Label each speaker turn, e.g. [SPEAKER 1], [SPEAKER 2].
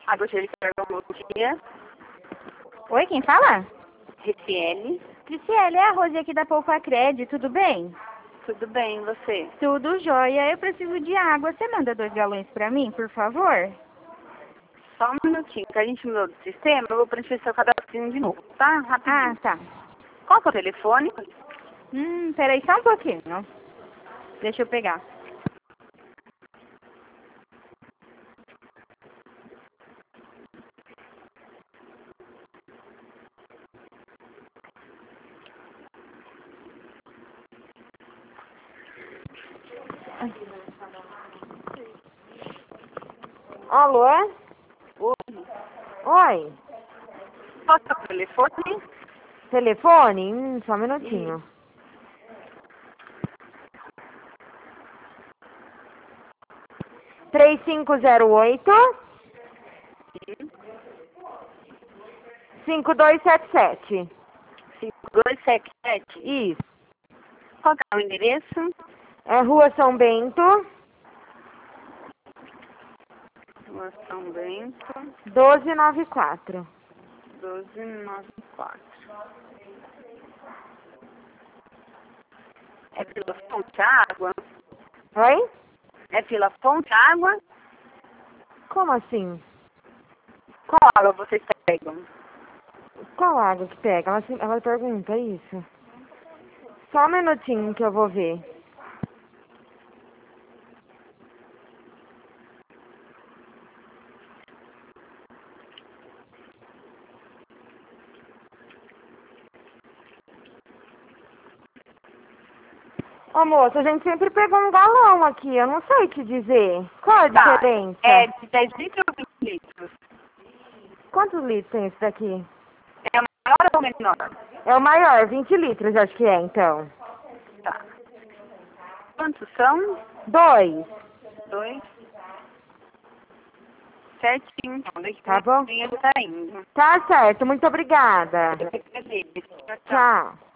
[SPEAKER 1] Gostaria de pegar um bom dia.
[SPEAKER 2] Oi, quem fala?
[SPEAKER 1] Riciele.
[SPEAKER 2] Triciele, é a Rose aqui da Poupacred, tudo bem?
[SPEAKER 1] Tudo bem, e você?
[SPEAKER 2] Tudo jóia. Eu preciso de água. Você manda 2 galões pra mim, por favor?
[SPEAKER 1] Só um minutinho, que a gente mudou do sistema, eu vou preencher seu cadastrinho de novo, tá? Rapidinho.
[SPEAKER 2] Ah, tá.
[SPEAKER 1] Qual que é o telefone?
[SPEAKER 2] Peraí só um pouquinho. Deixa eu pegar. Alô?
[SPEAKER 1] Oi.
[SPEAKER 2] Oi.
[SPEAKER 1] Qual que é o telefone?
[SPEAKER 2] Telefone? Só um minutinho. 3508 5277.
[SPEAKER 1] 5277.
[SPEAKER 2] Isso.
[SPEAKER 1] Qual que é o endereço?
[SPEAKER 2] É Rua São Bento,
[SPEAKER 1] Rua São Bento,
[SPEAKER 2] 1294.
[SPEAKER 1] 1294. É pela Fonte Água?
[SPEAKER 2] Oi?
[SPEAKER 1] É pela Fonte Água?
[SPEAKER 2] Como assim?
[SPEAKER 1] Qual água vocês pegam?
[SPEAKER 2] Qual água que pega? Ela pergunta isso. Só um minutinho que eu vou ver. Ô moço, a gente sempre pegou um galão aqui, eu não sei te dizer. Qual a diferença?
[SPEAKER 1] É de 10 litros ou 20 litros?
[SPEAKER 2] Quantos litros tem esse daqui?
[SPEAKER 1] É maior ou menor?
[SPEAKER 2] É o maior, 20 litros acho que é, então.
[SPEAKER 1] Tá. Quantos são?
[SPEAKER 2] 2,
[SPEAKER 1] 2. Certinho, então. Daqui
[SPEAKER 2] tá bom?
[SPEAKER 1] ele tá indo.
[SPEAKER 2] Tá certo, muito obrigada.
[SPEAKER 1] Eu que agradeço. Tchau, tchau.
[SPEAKER 2] Tchau.